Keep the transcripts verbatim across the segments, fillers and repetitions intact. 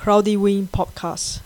Cloudy Wind Podcast。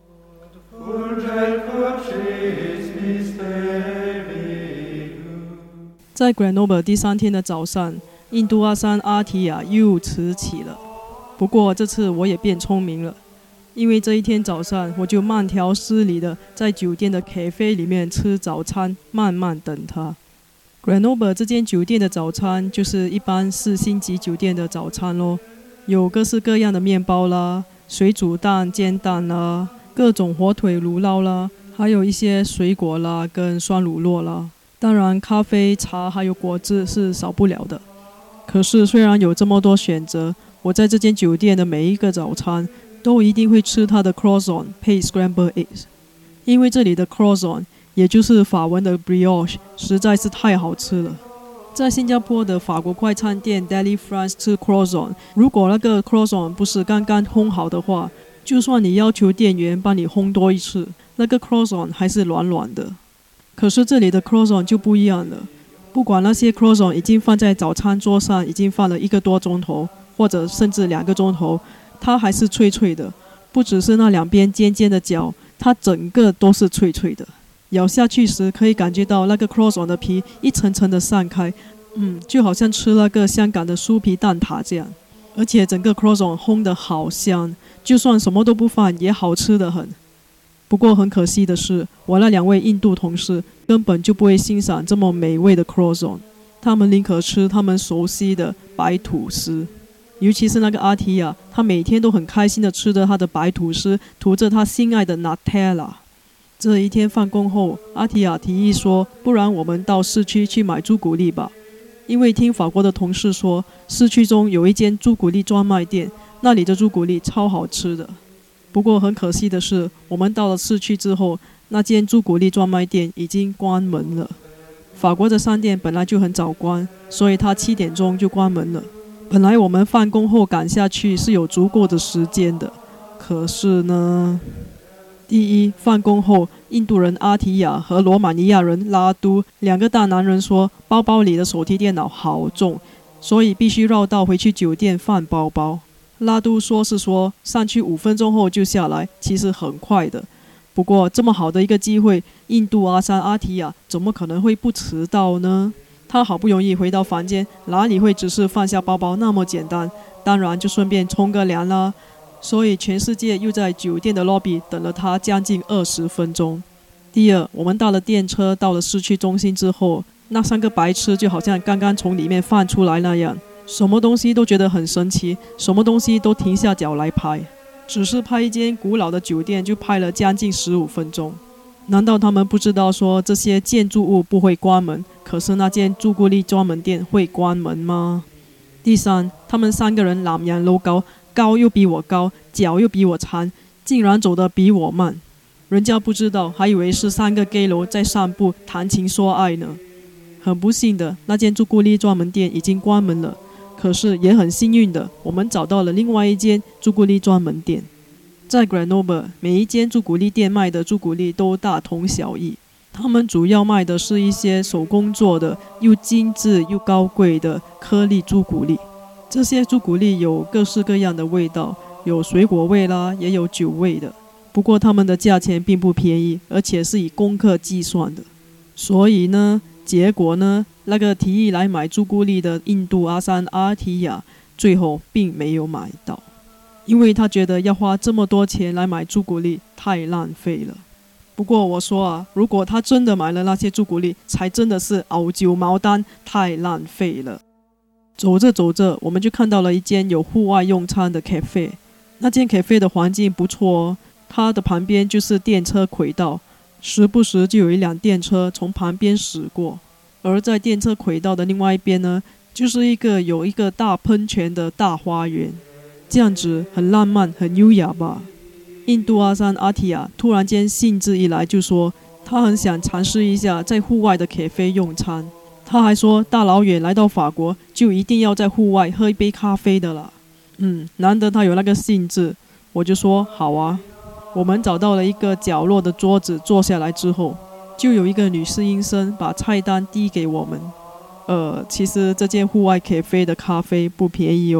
在 Grenoble 第三天的早上，印度阿山阿提亚又迟起了。不过这次我也变聪明了，因为这一天早上我就慢条斯理的在酒店的 cafe 里面吃早餐，慢慢等他。Grenoble 这间酒店的早餐就是一般四星级酒店的早餐咯，有各式各样的面包啦、水煮蛋、煎蛋啦、各种火腿乳酪啦，还有一些水果啦跟酸乳酪啦。当然咖啡、茶还有果汁是少不了的。可是虽然有这么多选择，我在这间酒店的每一个早餐都一定会吃它的 croissant 配 scrambled eggs， 因为这里的 croissant也就是法文的 brioche 实在是太好吃了。在新加坡的法国快餐店 Deli France 吃 croissant， 如果那个 croissant 不是刚刚烘好的话，就算你要求店员帮你烘多一次，那个 croissant 还是软软的。可是这里的 croissant 就不一样了，不管那些 croissant 已经放在早餐桌上已经放了一个多钟头，或者甚至两个钟头，它还是脆脆的。不只是那两边尖尖的角，它整个都是脆脆的。咬下去时可以感觉到那个 croissant 的皮一层层的散开，嗯，就好像吃那个香港的酥皮蛋挞这样。而且整个 croissant 烘得好香，就算什么都不放也好吃得很。不过很可惜的是，我那两位印度同事根本就不会欣赏这么美味的 croissant， 他们宁可吃他们熟悉的白吐司。尤其是那个阿提亚，他每天都很开心地吃着他的白吐司，涂着他心爱的 Nutella。这一天放工后，阿提亚提议说，不然我们到市区去买朱古力吧，因为听法国的同事说，市区中有一间朱古力专卖店，那里的朱古力超好吃的。不过很可惜的是，我们到了市区之后，那间朱古力专卖店已经关门了。法国的商店本来就很早关，所以它七点钟就关门了。本来我们放工后赶下去是有足够的时间的，可是呢，第一，放工后印度人阿提亚和罗马尼亚人拉都两个大男人说包包里的手提电脑好重，所以必须绕道回去酒店放包包。拉都说是说上去五分钟后就下来，其实很快的。不过这么好的一个机会，印度阿山阿提亚怎么可能会不迟到呢？他好不容易回到房间，哪里会只是放下包包那么简单？当然就顺便冲个凉啦。所以全世界又在酒店的 lobby 等了他将近二十分钟。第二，我们到了电车，到了市区中心之后，那三个白痴就好像刚刚从里面放出来那样，什么东西都觉得很神奇，什么东西都停下脚来拍。只是拍一间古老的酒店就拍了将近十五分钟。难道他们不知道说这些建筑物不会关门，可是那间朱古力专门店会关门吗？第三，他们三个人南洋楼高，高又比我高，脚又比我长，竟然走得比我慢。人家不知道，还以为是三个 gay 佬在散步谈情说爱呢。很不幸的，那间朱古力专门店已经关门了。可是也很幸运的，我们找到了另外一间朱古力专门店。在 Grenoble， 每一间朱古力店卖的朱古力都大同小异，他们主要卖的是一些手工做的又精致又高贵的颗粒朱古力。这些朱古力有各式各样的味道，有水果味啦，也有酒味的。不过他们的价钱并不便宜，而且是以公克计算的。所以呢，结果呢，那个提议来买朱古力的印度阿山阿提亚最后并没有买到，因为他觉得要花这么多钱来买朱古力太浪费了。不过我说啊，如果他真的买了那些朱古力，才真的是熬酒毛丹，太浪费了。走着走着，我们就看到了一间有户外用餐的 cafe。 那间 cafe 的环境不错哦，它的旁边就是电车轨道，时不时就有一辆电车从旁边驶过。而在电车轨道的另外一边呢，就是一个有一个大喷泉的大花园，这样子很浪漫很优雅吧。印度阿山阿提亚突然间兴致一来，就说他很想尝试一下在户外的 cafe 用餐。他还说大老远来到法国就一定要在户外喝一杯咖啡的啦。嗯，难得他有那个兴致，我就说好啊。我们找到了一个角落的桌子坐下来之后，就有一个女侍应生把菜单递给我们。呃，其实这间户外 cafe 的咖啡不便宜哦，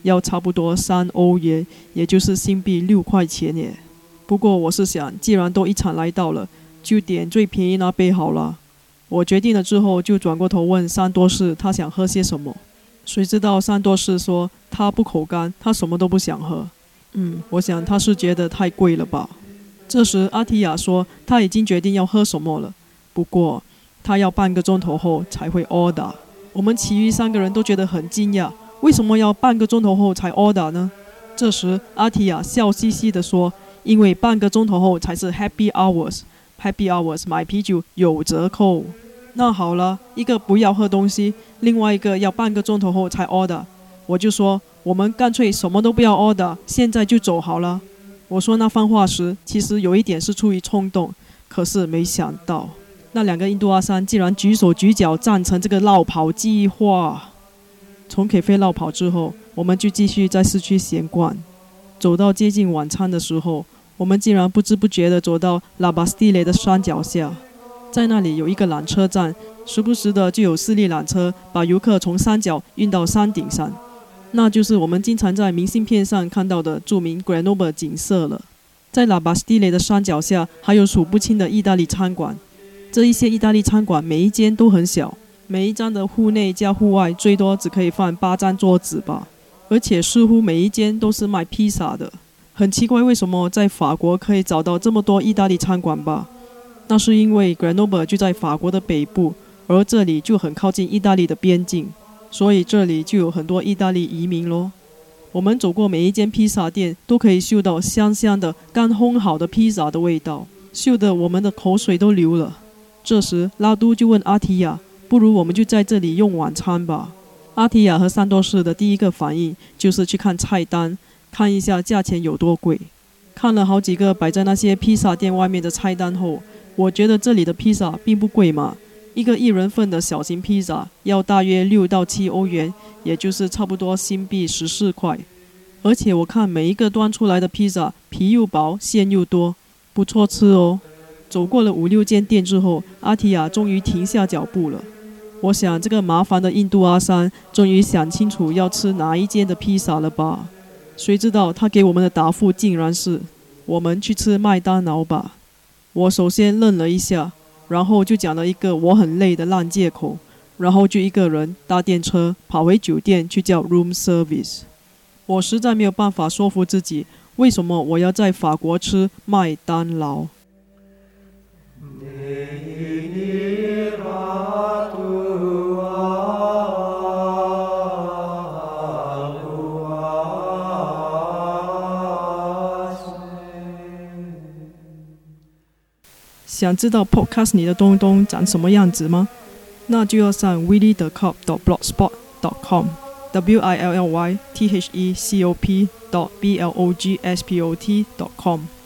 要差不多三欧元，也就是新币六块钱耶。不过我是想，既然都一场来到了，就点最便宜那杯好了。我决定了之后，就转过头问山多士他想喝些什么。谁知道山多士说他不口干，他什么都不想喝。嗯，我想他是觉得太贵了吧。这时阿提亚说他已经决定要喝什么了，不过他要半个钟头后才会 order。 我们其余三个人都觉得很惊讶，为什么要半个钟头后才 order 呢？这时阿提亚笑嘻嘻地说，因为半个钟头后才是 happy hours， happy hours 买啤酒有折扣。那好了，一个不要喝东西，另外一个要半个钟头后才 order， 我就说我们干脆什么都不要 order， 现在就走好了。我说那番话时，其实有一点是出于冲动，可是没想到那两个印度阿三竟然举手举脚赞成这个绕跑计划。从咖啡绕跑之后，我们就继续在市区闲逛。走到接近晚餐的时候，我们竟然不知不觉地走到拉巴斯蒂雷的山脚下。在那里有一个缆车站，时不时的就有私立缆车把游客从山脚运到山顶上，那就是我们经常在明信片上看到的著名 Grenoble 景色了。在拉巴斯蒂雷的山脚下还有数不清的意大利餐馆，这一些意大利餐馆每一间都很小，每一张的户内加户外最多只可以放八张桌子吧，而且似乎每一间都是卖披萨的。很奇怪为什么在法国可以找到这么多意大利餐馆吧。那是因为 Grenoble 就在法国的北部，而这里就很靠近意大利的边境，所以这里就有很多意大利移民咯。我们走过每一间披萨店，都可以嗅到香香的刚烘好的披萨的味道，嗅得我们的口水都流了。这时拉都就问阿提亚，不如我们就在这里用晚餐吧。阿提亚和山多士的第一个反应就是去看菜单，看一下价钱有多贵。看了好几个摆在那些披萨店外面的菜单后，我觉得这里的披萨并不贵嘛，一个一人份的小型披萨要大约六到七欧元，也就是差不多新币十四块。而且我看每一个端出来的披萨皮又薄，馅又多，不错吃哦。走过了五六间店之后，阿提亚终于停下脚步了。我想这个麻烦的印度阿三终于想清楚要吃哪一间的披萨了吧。谁知道他给我们的答复竟然是，我们去吃麦当劳吧。我首先愣了一下，然后就讲了一个我很累的烂借口，然后就一个人搭电车跑回酒店去叫 room service。 我实在没有办法说服自己，为什么我要在法国吃麦当劳。想知道 Podcast 你的东东长什么样子吗？那就要上 willy the cop dot blogspot dot com w i l l y t h e c o p dot b l o g s p o t dot com